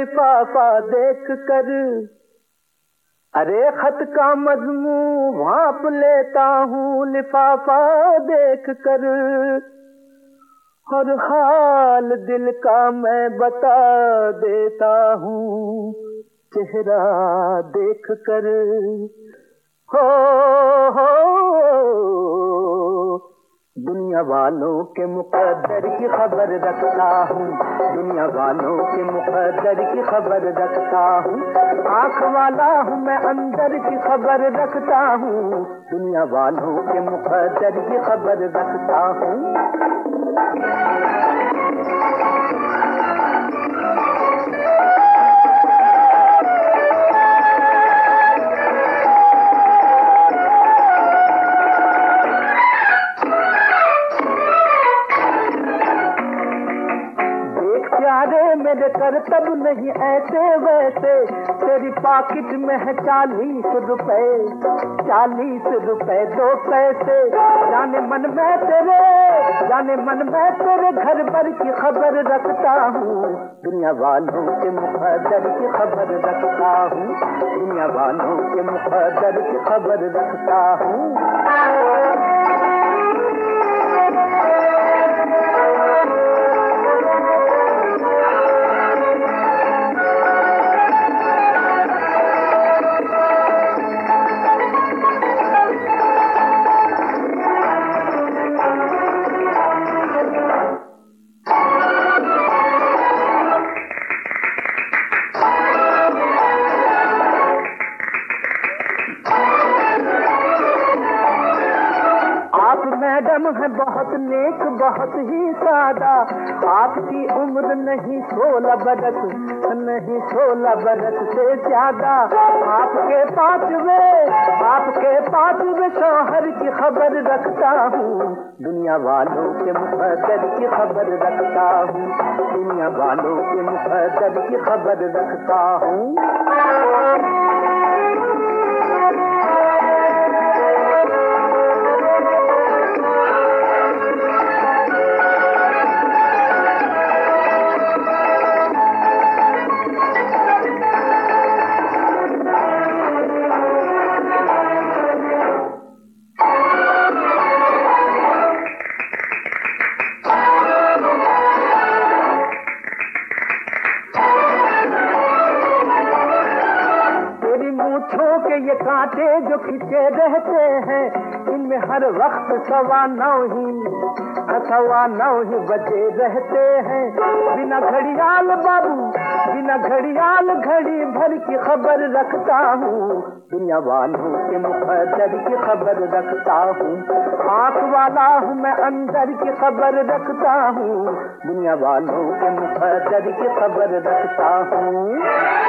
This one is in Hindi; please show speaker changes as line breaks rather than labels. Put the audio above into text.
लिफाफा देख कर, अरे खत का मजमून भांप लेता हूँ लिफाफा देख कर, और हाल दिल का मैं बता देता हूँ चेहरा देख कर। हो दुनिया वालों के मुकद्दर की खबर रखता हूँ, दुनिया वालों के मुकद्दर की खबर रखता हूँ, आँख वाला हूँ मैं अंदर की खबर रखता हूँ, दुनिया वालों के मुकद्दर की खबर रखता हूँ। मेरे करतब नहीं ऐसे वैसे, तेरी पॉकेट में है 40 रुपए, 40 रुपए 2 पैसे, जाने मन में तेरे घर भर की खबर रखता हूँ, दुनिया वालों के मुकद्दर की खबर रखता हूँ, दुनिया वालों के मुकद्दर की खबर रखता हूँ। मैडम है बहुत नेक बहुत ही सादा, आपकी उम्र नहीं 16 बरस, नहीं 16 बरस से ज्यादा, आपके पांचवे शौहर की खबर रखता हूँ, दुनिया वालों के मुकद्दर की खबर रखता हूँ, दुनिया वालों के मुकद्दर की खबर रखता हूँ। के ये कांटे जो खिंचे रहते हैं, इनमें हर वक्त 9:15 ही बजे रहते हैं, बिना घड़ियाल बाबू बिना घड़ियाल घड़ी भर की खबर रखता हूँ, दुनिया वालों के मुकद्दर की खबर रखता हूँ, आँख वाला हूँ मैं अंदर की खबर रखता हूँ, दुनिया वालों के मुकद्दर की खबर रखता हूँ।